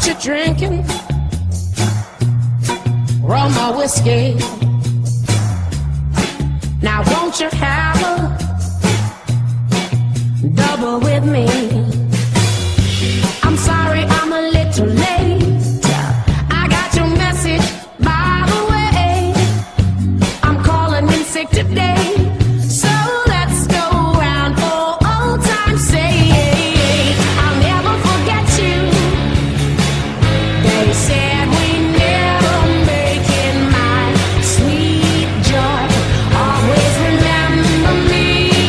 what you drinking? Rum or whiskey? Now won't you have a double with me? I'm sorry I'm a little late. I got your message by the way. I'm calling in sick today. So let's go round for old time's sake. I'll never forget you. They said we never make it, my sweet joy. Always remember me.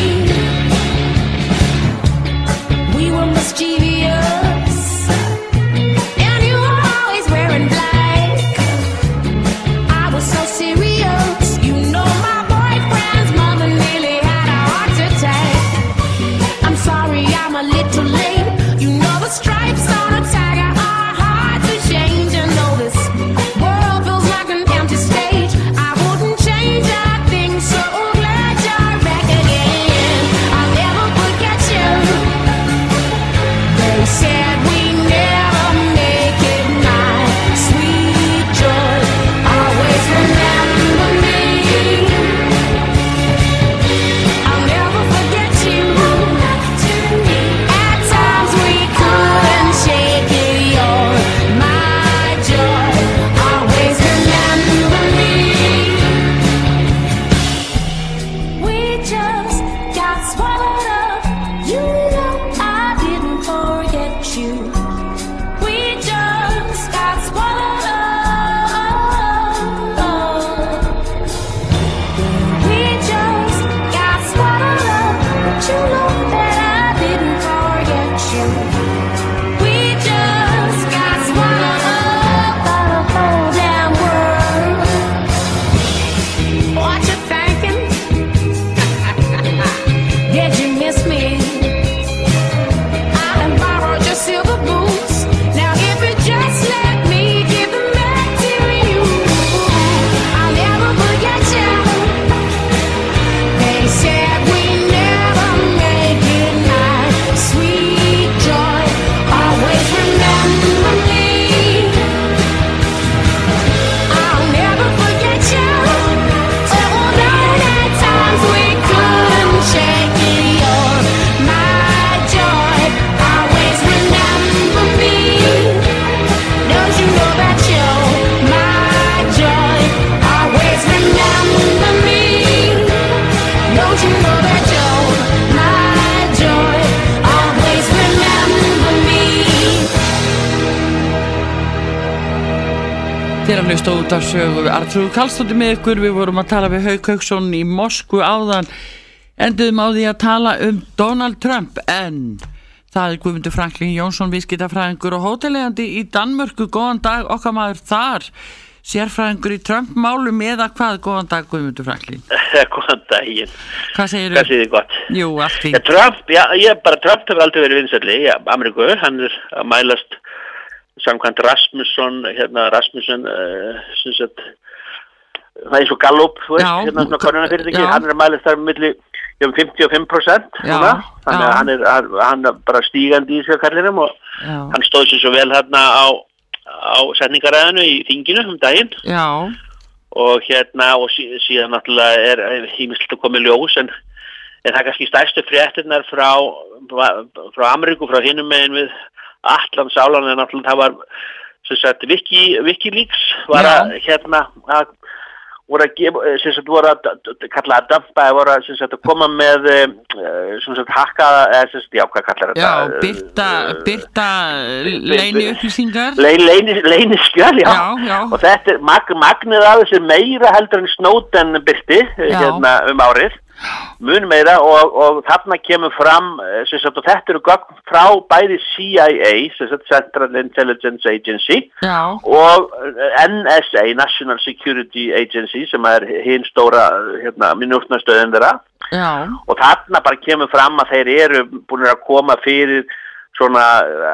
We were mischievous, and you were always wearing black. I was so serious, you know my boyfriend's mother nearly had a heart attack. I'm sorry I'm a little late. You know the stripes on a tiger are hard to change. You know this world feels like an empty stage. I wouldn't change a thing, so glad you're back again. I'll never forget you. They said we never make it, my sweet joy. Always remember me. I'll never forget you. At times we couldn't shake it. You're my joy. Always remember me. We just got swallowed up. You know I didn't forget you. We just got swallowed up. We just got swallowed up. But you know that I didn't forget you. We just got swallowed up by the whole damn world. What you thinking? Did you miss me? I done borrowed your silver boots. Now if you just let me give them back to you, I'll never forget you. They said we never make it, my sweet joy. Always remember me. I'll never forget you. Oh, Lord, at times we couldn't shake it. You're my joy. Always remember me. Don't you know that you're my joy? Always remember me. Don't you know that you're my joy? Always remember me. Þér að hlusta út af sögu Arnþrúður Karlsdóttir með ykkur. Við vorum að tala við Hauk Hauksson í Moskvu áðan. Enduðum á því að tala Donald Trump, en það Guðmundur Franklín Jónsson, viðskiptafræðingur og hótelegandi í Danmörku. Góðan dag, okkar maður þar, sérfræðingur í Trump-málum eða hvað? Góðan dag, Guðmundur Franklín. Góðan daginn. Hvað segirðu? Hvað segir þið gott? Jú, allt fínt. Trump, Trump hefur aldrei verið vinsælli í Ameríku. Hann að mælast samkvæmt Rasmussen, sem sagt, það eins og Gallup, þú veist, svona konunafyrirtæki, hann að mælast þar milli 55%, núna. Þannig að hann er bara stígandi í sig kallinum og hann stóð sér svo vel hérna á setningaræðinu í þinginu daginn. Já. Og síðan náttúrulega er ýmislegt að koma í ljós, en það er kannski stærstu fréttirnar frá Ameríku, frá hinum megin við Atlantsálan, en náttúrulega það var sem sagt Wikileaks var að voru að gefa, sem sagt voru að kalla að dumpa, voru að sem sagt að koma með sem sagt hakkaða, eða sem sagt, hvað kallar þetta? Já, birta leyni upplýsingar. Leyniskjöl, já. Og þetta er magnið af þessi meira heldur en Snowden birti árið. Mun meira og þarna kemur fram sem sagt, og þetta eru gögn frá bæði CIA, sem sagt Central Intelligence Agency, og NSA, National Security Agency, sem er hin stóra minútnastöðin þeirra. Og þarna bara kemur fram að þeir eru búin að koma fyrir svona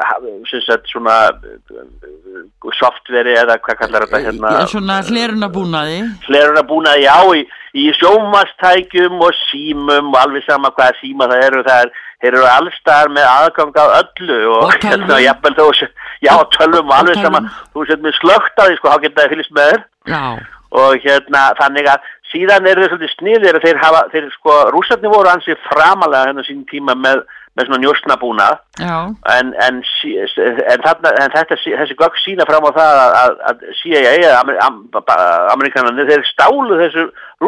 software eða hvað kallar þetta hérna svona hlerunarbúnaði, já, í sjónvarpstækjum og símum og alveg sama hvaða síma það eru, þeir eru allstaðar með aðgang að öllu og hérna jafnvel tölvum og alveg sama, þú sett með slögt á því sko, þá geta það fylgst með þér. Já. Og hérna þannig að síðan eru þeir svolítið sniðir að þeir sko, rússarnir voru ansi framalega hérna sín tíma með svona njósnabúnað. Já. En þessi gögn sýna fram á það að CIA eða Amerikanarnir, þeir stálu þessu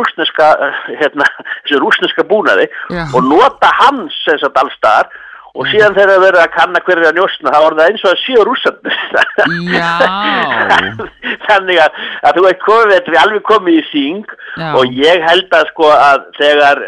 rússneska búnaði og nota hans sem sagt allstaðar og síðan þegar þeir verið að kanna hverju að njósna þá var það eins og að séu rússarnir. Já. Þannig að þú veit komið, þetta er alveg komið í þing og ég held að sko að þegar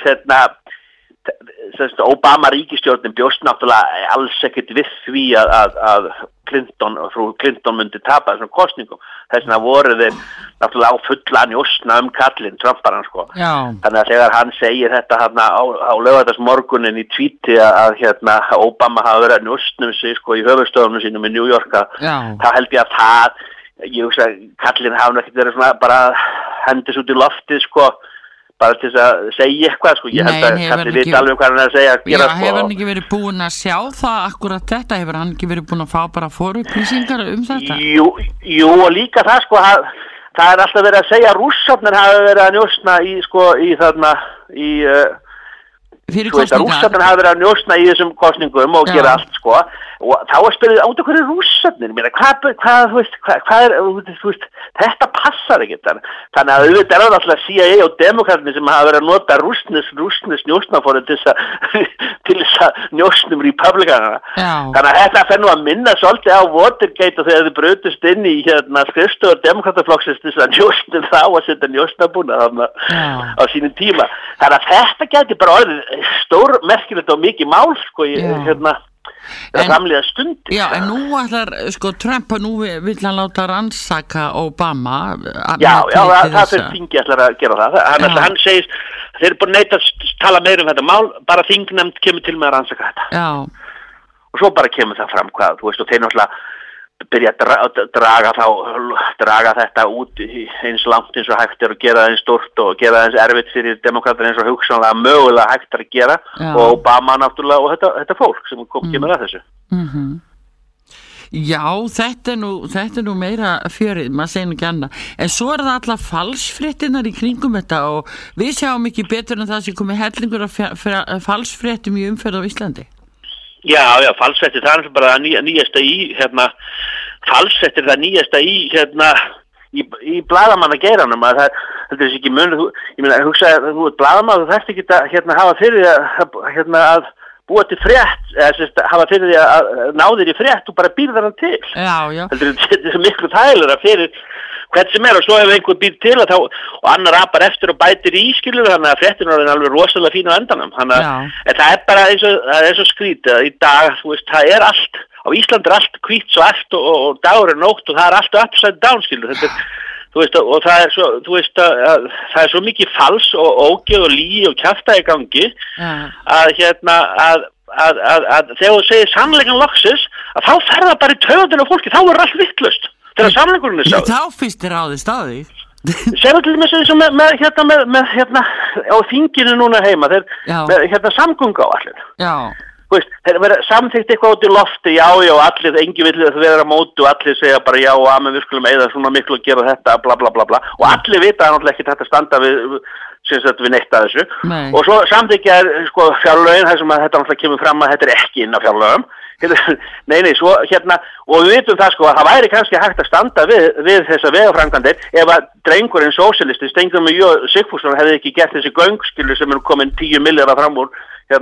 Obama ríkisstjórnin bjóst náttúrulega alls ekkert við því að frú Clinton myndi tapa þessum kosningum. Þess vegna voru þeir náttúrulega á fulla njósna kallinn, Trumparan sko. Já. Þannig að þegar hann segir þetta hérna á laugardagsmorgunin í tvíti að hérna Obama hafa verið að njósnum sig sko í höfuðstöðunum sínum í New York, þá held ég að ég hugsa kallinn hafa ekkert verið svona bara hendis út í loftið sko. Bara til þess að segja eitthvað sko, ég held að Kalli veit alveg hvað hann er að segja að gera sko. Hefur hann ekki verið búinn að sjá það akkurat þetta, hefur hann ekki verið búinn að fá bara forupplýsingar þetta? Jú og líka það sko, það er alltaf verið að segja að rússarnir hafa verið að njósna fyrir kosningar. Rússarnir hafa verið að njósna í þessum kosningum og gera allt sko og þá er spyrðið át okkur rússarnir, þetta passar ekki þannig að auðvitað er það alltaf CIA og demokraterni sem hafa verið að nota rússnes njósnaforið til þess að njósnum republikanana. Þannig að þetta fer nú að minna svolítið á Watergate og þegar þið brutust inn í hérna skrifstofur demokrataflokksins til þess að njósnum þá að setja njósnabúna þarna á sínum tíma. Þannig að þetta gæti bara orðið stórmerkilegt og mikið mál sko framliða stundi. Já, en nú ætlar sko Trump, nú vill hann láta rannsaka Obama. Það fyrir þingi ætlar að gera það. Hann segist, þeir eru búin að neita að tala meira um þetta mál, bara þingnefnd kemur til með að rannsaka þetta. Já. Og svo bara kemur það fram hvað, þú veist, og þeir náttúrulega byrja að draga þetta út eins langt eins og hægt er og gera það eins stórt og gera það eins erfitt fyrir demokrater eins og hugsanlega mögulega hægt er að gera og Obama náttúrulega og þetta fólk sem kemur að þessu. Já, þetta er nú meira fjörið, maður segir nú ekki annað. En svo er það alla falsfréttinar í kringum þetta og við sjáum ekki betur en það sem komið hellingur af falsfréttum í umferð á Íslandi. Já, falsfréttir, það er bara nýjasta í falsfréttir, það nýjasta í blaðamannageiranum að þetta er ekki munur, ég meina, hugsa að þú ert blaðamann og þú þarft ekki að hafa fyrir því að búa til frétt, eða hafa fyrir því að ná þér í frétt og bara býrða hann til. Já. Þetta er miklu þægilegra fyrir hvern sem og svo hefur einhver býr til að þá og annar apar eftir og bætir í skilur þannig að fréttin er alveg rosalega fín á endanum þannig að það er bara eins og skrítið í dag, þú veist, það er allt á Íslandi er allt hvítt svart og dagur er nótt og það er allt upside down skilur þetta þú veist og það er svo þú veist að það er svo mikið fals og ógeð og lygi og kjafta í gangi að að þegar þú segir sannleikann loksins að þá fer það bara í taugarnar á fólki þá er allt vitlaust þegar sannleikurinn er sá. Þá fyrst er ráðist á því. Segðu til þess að með á þinginu núna heima þeir samgönguáætlun. Já. Þú veist, þeir verða samþykkt eitthvað út í lofti, já, allir, engin vill að vera á móti og allir segja bara já, við skulum eyða svona miklu að gera þetta, bla bla bla bla og allir vita náttúrulega ekki þetta standa við neitt að þessu. Nei. Og svo samþykkja sko fjárlögin þar sem að þetta náttúrulega kemur fram að þetta er ekki inn á fjárlögum. Nei, svo og við vitum það sko að það væri kannski hægt að standa við þessa vegaframkvæmdir ef að drengurinn sósíalisti Steingrímur J. Sigfússon hefði ekki gert þessi göngskilur sem komin 10 milljarðar fram úr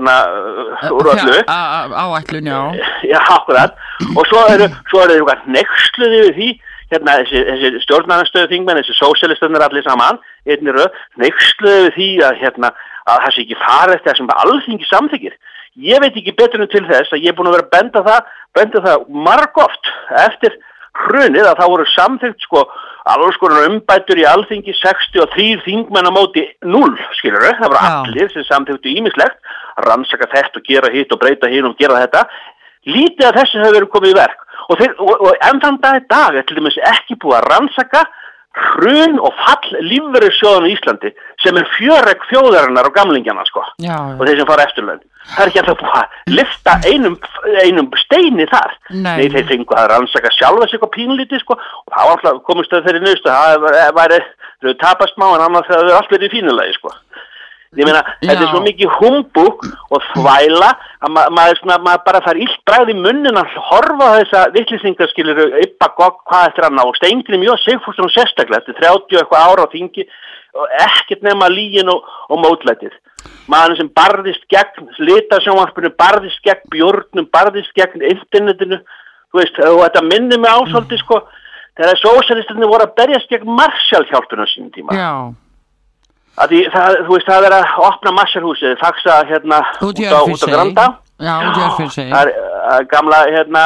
úr öllu áætlun, já. Já, akkurat og svo eru eitthvað hneyksluð yfir því þessi stjórnarandstöðu þingmenn, þessi sósíalistarnir allir saman, hneyksluð yfir því að það sé ekki farið eftir það sem Alþingi samþykkir. Ég veit ekki betur en til þess að ég er búin að vera að benda það margoft eftir hrunið að það voru samþykkt sko alls konar umbætur í Alþingi 63 þingmenn á móti 0, skilurðu, það voru allir sem samþykktu ýmislegt, rannsaka þetta og gera hitt og breyta hinn og gera þetta. lítið af þessu hefur verið komið í verk og enn þann dag í dag til dæmis ekki búið að rannsaka hrun og fall lífeyrissjóðanna í Íslandi sem fjöregg þjóðarinnar og gamlingjana sko. Já. Og þeir sem fara eftirlaun. Það ekki alltaf búið að lyfta einum steini þar. Nei, þeir fengu að rannsaka sjálfa sig og pínlítið sko og það var alltaf komist að þeirri nýstu það væri þau tapast má en annars það allt verið í fínulegi sko. Ég meina, þetta svo mikið humbúk og þvæla að maður bara fær illt bragð í munnin að horfa á þessa vitlýsingar skilur Ibba Gogg hvað eftir hann á og Steingrímur J. Sigfússon sérstaklega eftir 30 eitthvað ára á þingi og ekkert nema lygin og mótlætið. Maður sem barðist gegn litasjónvarpinu, barðist gegn bjórnum, barðist gegn internetinu, þú veist, og þetta minnir mig ásvöldi sko, þegar sósíalistarnir voru að berjast gegn Marshall-hjálpinu á sínum tíma. Já. Þú veist, það er að opna Marshall-húsið, faxa hérna út á Granda. Já, út í Örfirisey. Það er gamla hérna,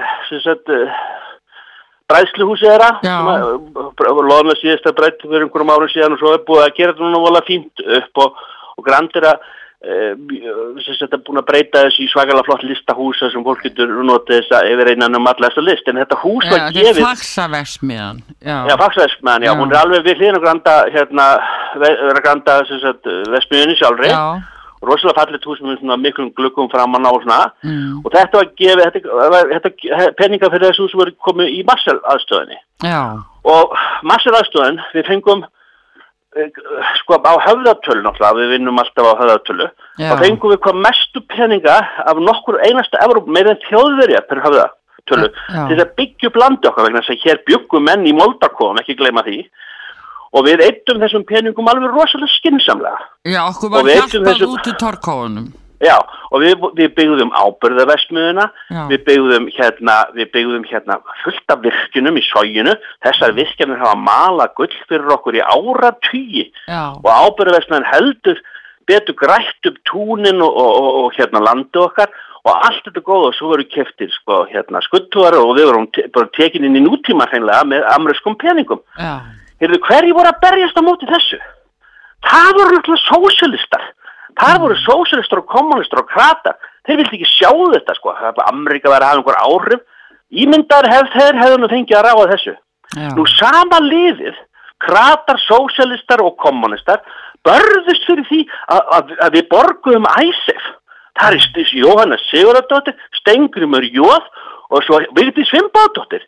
bræðsluhúsið þeirra. Já. Loðna síðasta brætt fyrir einhverjum árum síðan og svo er búið að gera þetta núna vola fínt upp og Grand er að búin að breyta þessu í svakalega flott listahúsa sem fólk getur notið þess að yfir einan alla þessa list en þetta hús var gefið þetta er Faxaverksmiðjan já, Faxaverksmiðjan, hún er alveg við hliðin og Granda verksmiðjunni sjálfri og rosalega fallegt hús með svona miklum gluggum framan á og svona og þetta var gefið þetta peningar fyrir þessu hús voru komið í Marshall-aðstöðinni og Marshall-aðstöðin við fengum sko á höfðatölu náttúrulega, við vinnum alltaf á höfðatölu og fengum við hvað mestu peninga af nokkur einasta Evrópu, meira en Þjóðverja per höfðatölu, til að byggja upp landi okkar vegna þess að hér byggum menn í Moldakofum, ekki gleyma því og við eittum þessum peningum alveg rosalega skynsamlega. Já, okkur var hjálpað út í torkóunum. Já, og við byggðum áburðarverksmiðjuna, við byggðum hérna fullt af virkjunum í Soginu, þessar virkjanir hafa malað gull fyrir okkur í áratugi og áburðarverksmiðjan heldur betur grætt upp túnin og hérna landi okkar og allt þetta góð og svo voru keftir sko hérna skuttuar og við vorum bara tekin inn í nútíma hreinlega með amerískum peningum. Heyrðu, hverju voru að berjast á móti þessu? Það voru náttúrulega sósíalistar. Það voru sósíalistar og kommunistar og kratar. Þeir vildi ekki sjá þetta sko. Ameríka væri að hafa einhver áhrif. Ímyndar hefðu nú fengið að ráða þessu. Nú sama liðið, kratar, sósíalistar og kommunistar börðust fyrir því að við borguðum ISF. Það er Jóhanna Sigurðardóttir, Steingrímur J. og svo Vigdís Finnbogadóttir.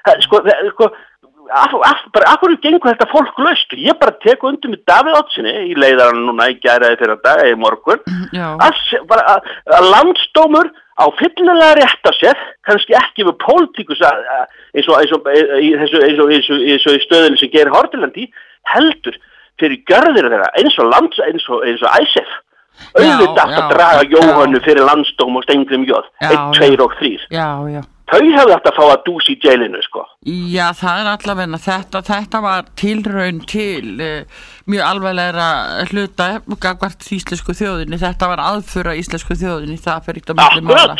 Akkur gengur þetta fólk laust ég bara teku undir með Davíð Oddssyni í leiðarann núna í gæraði fyrir dag í morgun að landsdómur á fyllilega rétt á sér kannski ekki við pólitíkus eins og í stöðinu sem gerir Hortilandi heldur fyrir gjörðir þeirra eins og ISF auðvitað að draga Jóhannu fyrir landsdóm og Steingrímur J 1, 2 og 3 Þau hefðu átt að fá að dúsa í jailinu, sko. Já, það er allavega þetta var tilraun til mjög alvarlegra hluta gagnvart íslensku þjóðinni. Þetta var aðfura íslensku þjóðinni, það fyrir ekki að milli mála.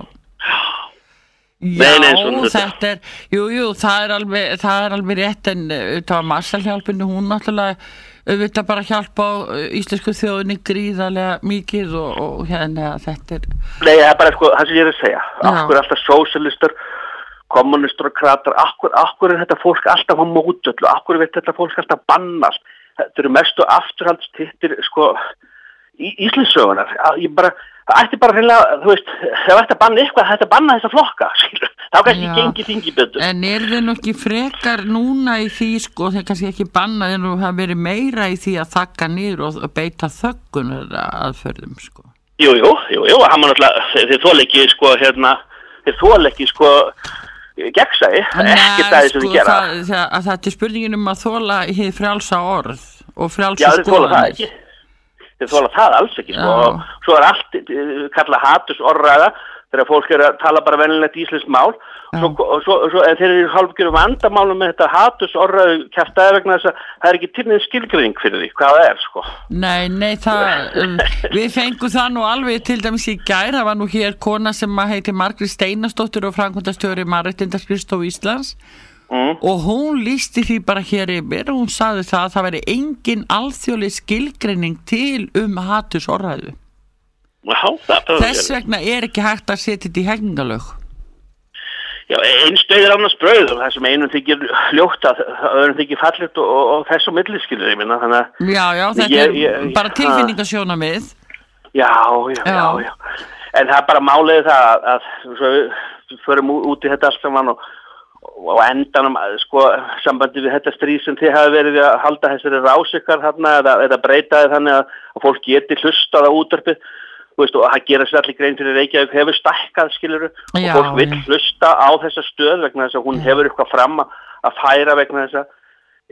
Já, þetta er, það er alveg rétt en það var Marshall-hjálpinu, hún náttúrulega auðvitað bara hjálpa á íslensku þjóðinni gríðarlega mikið og hérna þetta er Nei, það er bara sko, það sem ég er að segja akkur er alltaf sósíalistar kommunistar og kratar, akkur er þetta fólk alltaf á mótöllu, akkur er þetta fólk alltaf bannast, þetta eru mestu afturhaldstittir sko Íslandssögunar, það ætti bara reynilega, þú veist, það ætti að banna eitthvað, það ætti að banna þessa flokka, þá kannski gengi þingi betur. En er þið nú ekki frekar núna í því, sko, þeir kannski ekki banna, þeir nú hafa verið meira í því að þakka niður og beita þöggunar aðferðum, sko? Jú, hann var náttúrulega, þeir þóla ekki, gegnsæi, ekki það sem við gera. Það er spurningin að þóla hið frjálsa orð og frjálsa skoðanir. Þeir þóla það alls ekki sko. Og svo er allt kallað hatursorðræða þegar fólk er að tala bara venjulegt íslenskt mál en þeir eru hálfgerðu vandamálum með þetta hatursorðræðu kjaftaði vegna þess að það er ekki til neins skilgreining fyrir því hvað það er sko. Nei, við fengum það nú alveg til dæmis í gær, það var nú hér kona sem heitir Margrét Steinarsdóttir og framkvæmdastjóri Mannréttindaskrifstofu Íslands og hún lýsti því bara hér yfir og hún sagði það að það væri engin alþjóðleg skilgreining til hatursorðræðu. Þess vegna ekki hægt að setja þetta í hegningalög. Já, eins dauður annars brauð og það sem einum þykir ljótt að öðrum þykir fallegt og þess á milliskilur, ég minna, þannig að... Já, þetta bara tilfinningasjónamið. Já. En það bara máliði það að svo við förum út í þetta allt saman og endanum, sko, sambandi við þetta stríð sem þið hafi verið að halda þessari rásikar þarna eða breyta þið þannig að fólk geti hlustað á útvarpið, þú veist, og það gera sér allir grein fyrir Reykjavík hefur stækkað, skiluru, og fólk vill hlusta á þessa stöð vegna þess að hún hefur eitthvað fram að færa vegna þess að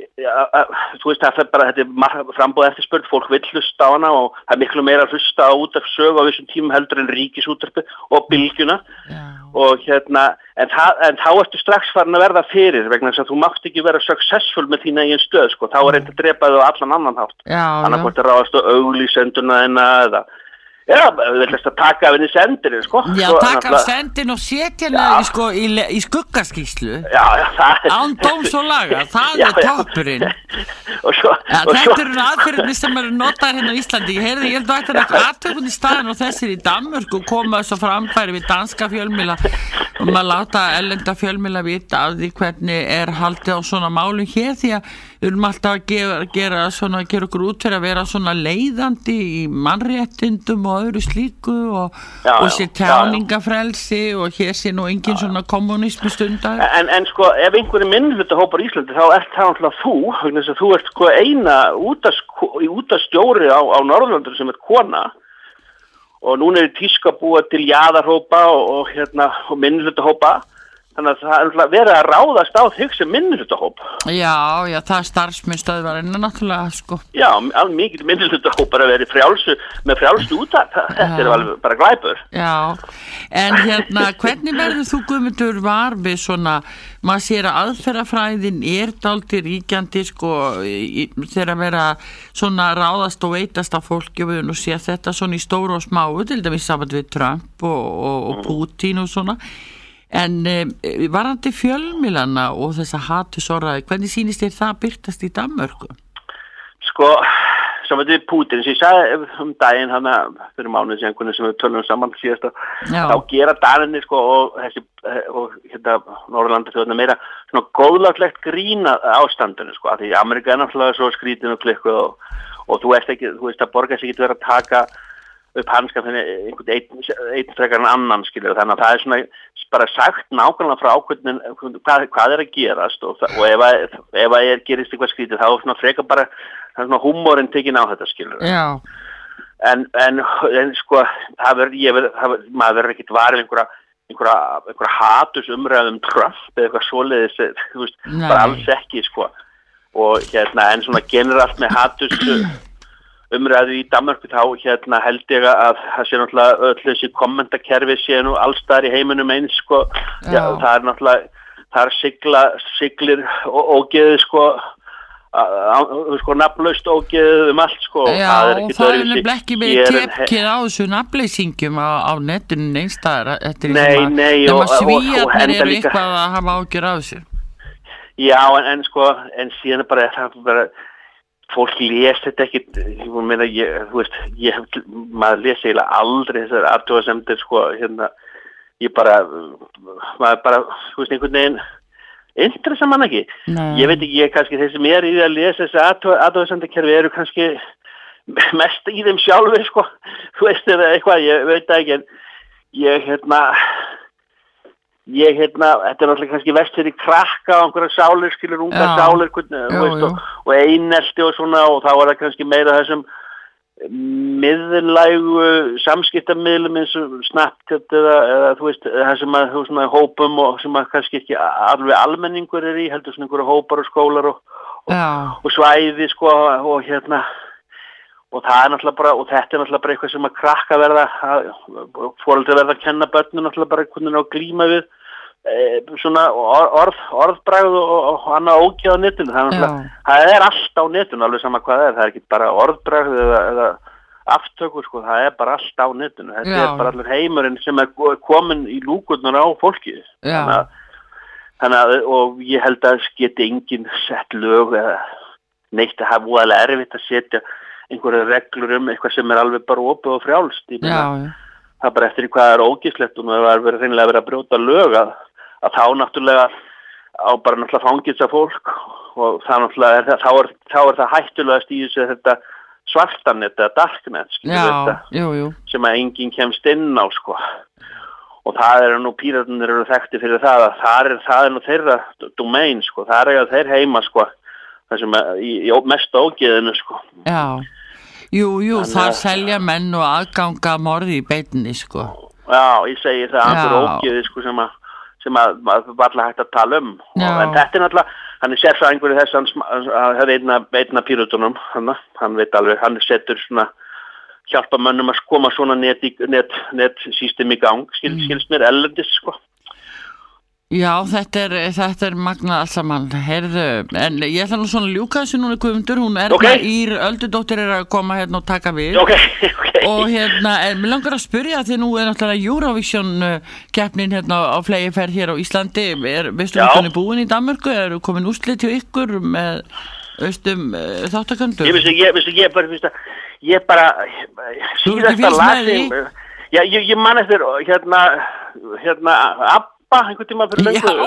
þú veist, það er bara þetta frambúð eftirspurn, fólk vill hlusta á hana og það er miklu meira að hlusta á útvarpssögu á vissum tímum heldur en ríkisútvarpi og bylgjuna og en þá ertu strax farin að verða fyrir vegna þess að þú mátt ekki vera successful með þína eigin stöð, sko, þá reynt að drepa þau á allan annan hátt, annað hvort að ráðast á auglýsenduna eða við viljast að taka af henni sendinu, sko. Já, taka af sendinu og setja henni, sko, í skuggaskýrslu. Já, það án dóms og laga, það er toppurinn. Þetta eru aðferðinni sem eru notaðar hérna á Íslandi. Ég held að þetta er aðtökun í staðin og þessir í Danmörku koma þess að framfæri við danska fjölmiðla og maður láta erlenda fjölmiðla vita af því hvernig er haldið á svona málum hér því að við erum alltaf að gera okkur út fyrir að vera svona leiðandi í mannréttindum og öðru slíku og sér tjáningafrelsi og hér sé nú engin svona kommunismi stundar. En sko, ef einhverju minnihlutahópar í Íslandi þá ert það náttúrulega þú ert sko eina útastjóri á Norðurlöndum sem er kona og núna er tíska búa til jaðarhópa og minnihlutahópa. Þannig að það er verið að ráðast á þig sem minnihlutahóp. Já, það er starfsmyndstöðvarinn náttúrulega, sko. Já, alveg mikið minnihlutahópar að vera með frjálsu úttak. Þetta er alveg bara glæpur. Já, en hvernig verður þú Guðmundur var við svona, maður sér að aðferðafræðin er dálítið ríkjandi, sko, þegar að vera svona ráðast og veitast af fólki og við nú sé þetta svona í stóru og smáu, til dæmis saman við Trump og Putin og svona. En varðandi fjölmiðlana og þessa hatursorðræðu, hvernig sýnist þér það birtast í Danmörku? Sko, saman við Putin, sem ég sagði daginn hana fyrir mánuð síðan sem við tölum saman síðast þá gera Danirnir, sko, og Norðurlanda þjóðna meira svona góðlátlegt grín ástandinu, sko, af því Amerika er náttúrulega svo skrítin og klikkuð og þú veist að borga sig ekki verið að taka upp hanska fyrir einhvern einn frekar en annan, skilur, þannig að það er svona bara sagt nákvæmlega frá ákvörðin hvað er að gerast og ef gerist eitthvað skrítið þá er svona frekar bara svona húmorinn tekin á þetta, skilur. Já. En sko maður verður ekkert varið einhverja hatusumræðum Trump eða eitthvað svoleiðis, þú veist, bara alls ekki, sko, og en svona generalt með hatus umræðu í Danmörku þá held ég að það sé náttúrulega öll þessi kommentakerfi sé nú allstaðar í heiminum eins, sko. Já, það er náttúrulega það er siglir ógeðið, sko nafnlaust ógeðið allt, sko. Já, það er nefnilega ekki með tepkið á þessu nafnleysingjum á netinu neinstaðar. Nei, og svíjarnir eru eitthvað að hafa ágjör á þessu. Já, en síðan er bara fólk les þetta ekkit, maður les eiginlega aldrei þessar athugasemdir, sko, maður bara, þú veist, einhvern veginn interessa mann ekki. Ég veit ekki, kannski þeir sem er í að lesa þessi athugasemdirkerfi eru kannski mest í þeim sjálfur, sko, þú veist, eða eitthvað, ég veit það ekki, en þetta er náttúrulega kannski verst fyrir krakka á einhverja sálir, skilur, unga sálir, og einelti og svona, og þá er það kannski meira þessum miðlægu samskiptamiðlum eins og Snapchat eða þú veist, það sem að þú svona hópum og sem að kannski ekki alveg almenningur er í, heldur svona einhverja hópar og skólar og svæði, sko, og það er náttúrulega bara, og þetta er náttúrulega bara eitthvað sem að krakka foreldrar verða að kenna börnum náttúrulega bara hvernig að glíma við svona orðbragð og annað ógeð á netinu. Það er allt á netinu, alveg sama hvað það er ekki bara orðbragð eða aftökur, sko, það er bara allt á netinu. Þetta er bara allur heimurinn sem er komin í lúkurnar á fólki. Þannig að, og ég held að geti enginn sett lög eða neitt að hafa voðalega erfitt að setja einhverja reglur eitthvað sem alveg bara opið og frjálst. Ég meina, já. það bara eftir hvað ógíslegt og það er reynilega verið að brjóta lög að þá náttúrulega á bara náttúrulega fangilsa fólk og það náttúrulega þá er það hættulegast í þessu þetta svartanet eða darknet jú. sem að enginn kemst inn á sko. Og það er nú píratarnir eru þekkti fyrir það að það er nú þeirra domain sko, það er þeir heima sko, það sem í mest ógeðinu sko. Já, jú, þar selja menn og aðganga morði í beitinni sko. Já, ég segi það andur ógeði sko sem að varla hægt að tala um. En þetta er náttúrulega, hann er sérfræðingur í þess að það er einna píratunum, hann veit alveg, hann setur svona hjálpa mönnum að koma svona net-system í gang, skilst mér ellendis, sko. Já, þetta er magnað alls saman, heyrðu, en ég ætla nú svona að ljúka þessu núna Guðmundur, hún Ír Öldudóttir að koma hérna og taka við. Ok. Og hérna, mér langar að spyrja því nú er náttúrulega Eurovision keppnin hérna á flegiferð hér á Íslandi, veistu hún búin í Danmörku, eru komin úrslit hjá ykkur með þáttaköndur? Ég bara síðasta lag ég man eftir hérna Abba einhvern tíma fyrir löngu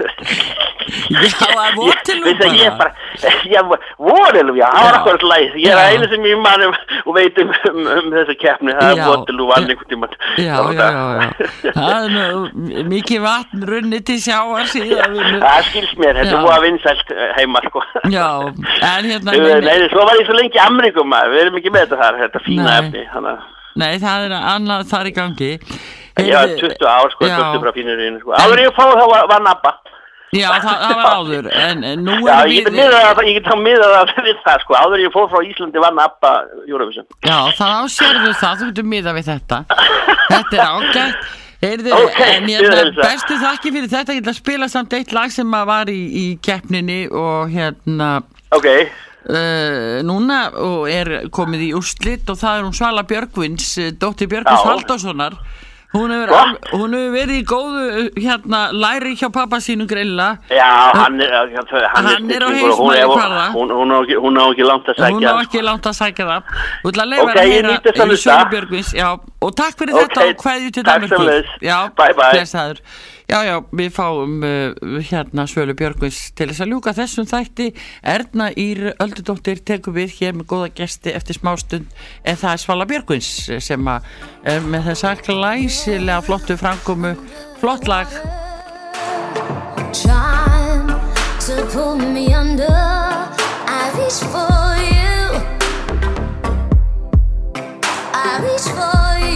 það votilú votilú, það var akkurat lagið ég er einu sem ég man og veit þessa keppni, það er votilú vann einhvern tíma það er nú mikið vatn runnið til sjáar síðan það skils mér, þetta var vinsælt heima sko en hérna svo var ég svo lengi í Ameríkum, við erum ekki með þetta þar, þetta fína efni nei, það er annað þar í gangi já, 20 ár sko, 20 frá fínurinn sko. Áður ég fóð þá var Nabba. Já, það var áður, en nú er við... Ég get þá miðað við það sko, áður ég fóð frá Íslandi var Nabba Eurovision. Já, þá sérðu það, þú getur miðað við þetta. Þetta er ágætt. Heyrðu, en ég bestu þakki fyrir þetta, ég ætla að spila samt eitt lag sem var í keppninni og hérna... núna og er komið í úrslit og það er hún Svala Björgvins, dóttir Björgvins Halldórssonar. Hún hefur verið í góðu læri hjá pappa sínum greinilega. Já, hann er á heimsmælikvarða. Hún á ekki langt að sækja. Hún á ekki langt að sækja það. Þú ætla að leyfa að heyra í Svala Björgvins. Já, og takk fyrir þetta og kveðju til Danmörku. Já, blessaður. Já, við fáum Svölu Björgvins til þess að ljúka þessum þætti. Erna Ír Öldudóttir tekur við hér með góða gesti eftir smástund en það er Svala Björgvins sem er með þessa glæsilega flottu framkomu, flott lag. Trying to pull me under, I reach for you, I reach for you.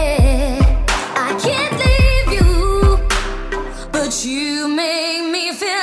You make me feel